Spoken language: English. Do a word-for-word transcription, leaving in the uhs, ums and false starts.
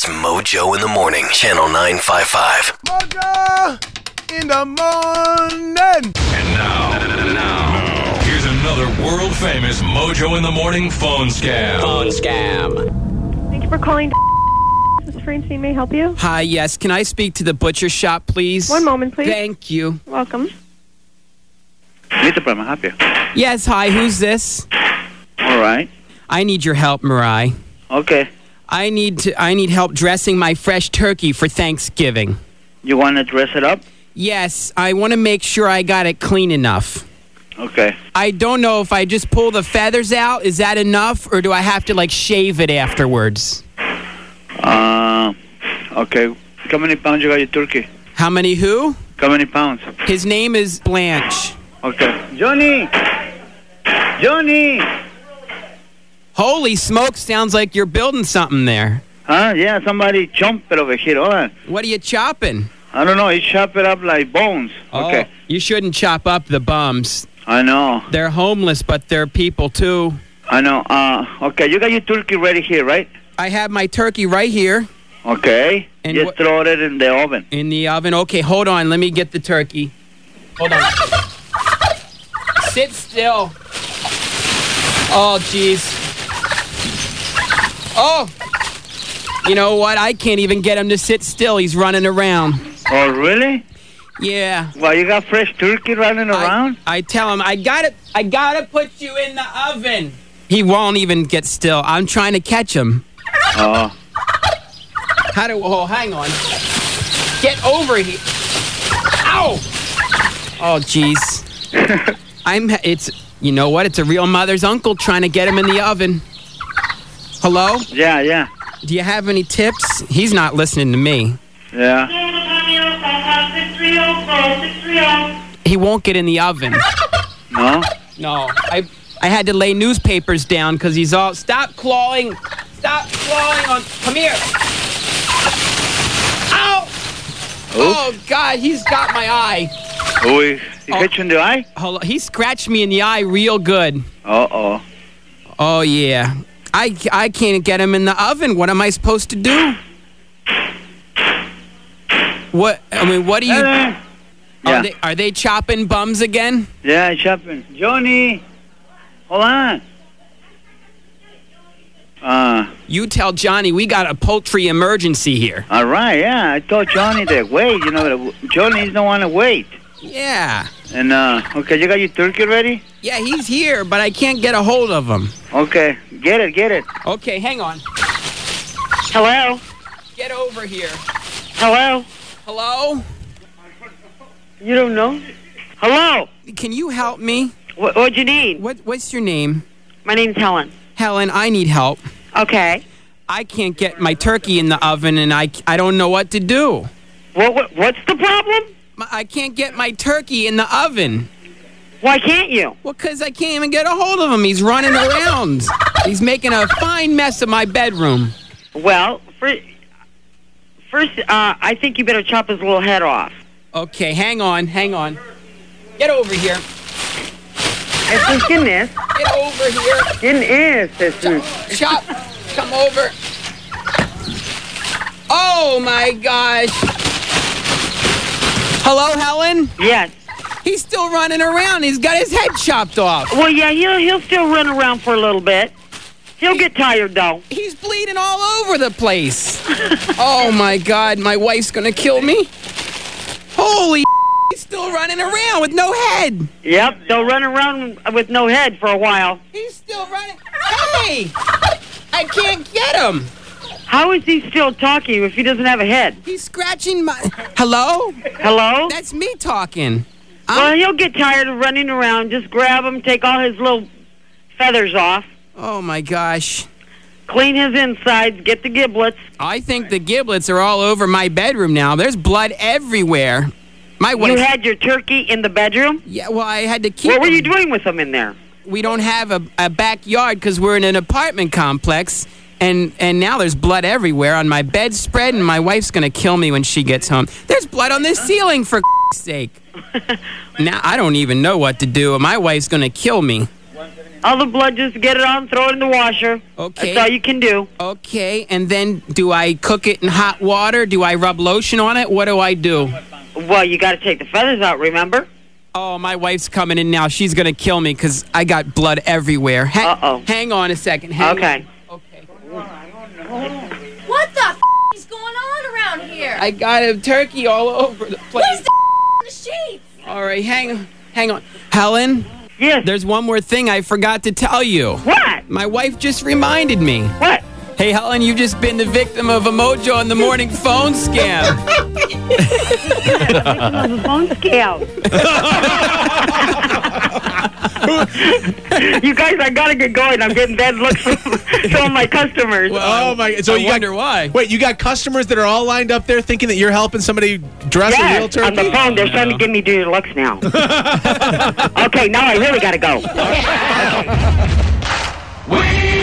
It's Mojo in the Morning, Channel nine fifty-five. Mojo in the morning. And now, and now, here's another world-famous Mojo in the Morning phone scam. Phone scam. Thank you for calling. This is Francine. May I help you? Hi, yes. Can I speak to the butcher shop, please? One moment, please. Thank you. Welcome. Mister Prima, help you. Yes, hi. Who's this? All right. I need your help, Mariah. Okay. I need to. I need help dressing my fresh turkey for Thanksgiving. You want to dress it up? Yes, I want to make sure I got it clean enough. Okay. I don't know if I just pull the feathers out, is that enough? Or do I have to, like, shave it afterwards? Uh, okay. How many pounds you got your turkey? How many who? How many pounds? His name is Blanche. Okay. Johnny! Johnny! Holy smoke, sounds like you're building something there. Huh? Yeah, somebody chomped it over here. Hold on. What are you chopping? I don't know. He chopped it up like bones. Oh, okay. you shouldn't chop up the bums. I know. They're homeless, but they're people, too. I know. Uh, okay, you got your turkey ready here, right? I have my turkey right here. Okay. And Just wh- throw it in the oven. In the oven. Okay, hold on. Let me get the turkey. Hold on. Sit still. Oh, jeez. Oh. You know what? I can't even get him to sit still. He's running around. Oh, really? Yeah. Well, you got fresh turkey running around? I, I tell him, I gotta, I gotta put you in the oven. He won't even get still. I'm trying to catch him. Oh. How do, oh, hang on. Get over here. Ow! Oh, jeez. I'm, it's, you know what? It's a real mother's uncle trying to get him in the oven. Hello? Yeah, yeah. Do you have any tips? He's not listening to me. Yeah. He won't get in the oven. No? No. I I had to lay newspapers down because he's all, stop clawing. Stop clawing on, come here. Ow! Oh, God, he's got my eye. Oh, he, he Oh. hit you in the eye? Hold on. He scratched me in the eye real good. Uh-oh. Oh, yeah. I, I can't get him in the oven. What am I supposed to do? What, I mean, what do you... Hello? Are, Yeah. they, are they chopping bums again? Yeah, chopping. Johnny! Hold on. Uh, You tell Johnny we got a poultry emergency here. all right, yeah. I told Johnny to wait. You know, Johnny don't want to wait. Yeah. And, uh, okay, you got your turkey ready? Yeah, he's here, but I can't get a hold of him. Okay, get it, get it. Okay, hang on. Hello? Get over here. Hello? Hello? You don't know? Hello? Can you help me? What, what'd you need? What What's your name? My name's Helen. Helen, I need help. Okay. I can't get my turkey in the oven, and I, I don't know what to do. What, what? What's the problem? My, I can't get my turkey in the oven. Why can't you? Well, because I can't even get a hold of him. He's running around. He's making a fine mess of my bedroom. Well, first, first uh, I think you better chop his little head off. Okay, hang on, hang on. Get over here. Jesús, ¿quién es? Get over here. ¿Quién es, Jesús? Chop. Come over. Oh, my gosh. Hello, Helen? Yes. He's still running around. He's got his head chopped off. Well, yeah, he'll, he'll still run around for a little bit. He'll get tired, though. He's bleeding all over the place. Oh, my God. My wife's going to kill me. Holy he's still running around with no head. Yep, they'll run around with no head for a while. He's still running. Hey! I can't get him. How is he still talking if he doesn't have a head? He's scratching my... Hello? Hello? That's me talking. Well, I'm... he'll get tired of running around. Just grab him, take all his little feathers off, Oh, my gosh. clean his insides, get the giblets. I think the giblets are all over my bedroom now. There's blood everywhere. My wife... You had your turkey in the bedroom? Yeah, well, I had to keep What were him. you doing with him in there? We don't have a, a backyard because we're in an apartment complex, and, and now there's blood everywhere on my bedspread, and my wife's going to kill me when she gets home. There's blood on the ceiling, for sake. Now I don't even know what to do. My wife's going to kill me. All the blood, just get it on, throw it in the washer. Okay. That's all you can do. Okay, and then do I cook it in hot water? Do I rub lotion on it? What do I do? Well, you got to take the feathers out, remember? Oh, my wife's coming in now. She's going to kill me because I got blood everywhere. Ha- Uh-oh. Hang on a second. Hang Okay. on. Okay. What the f*** is going on around here? I got a turkey all over the place. Where's the f*** the sheets? All right, hang on. Hang on. Helen, Yes. there's one more thing I forgot to tell you. What? My wife just reminded me. What? Hey, Helen, you've just been the victim of a Mojo in the Morning phone scam. Phone scale. You guys, I gotta get going. I'm getting bad looks from some of my customers. Oh my! So I you wonder got, why. Wait, you got customers that are all lined up there thinking that you're helping somebody dress a real Yes, turkey? on the phone. They're trying to give me dirty looks now. Okay, now I really gotta go. We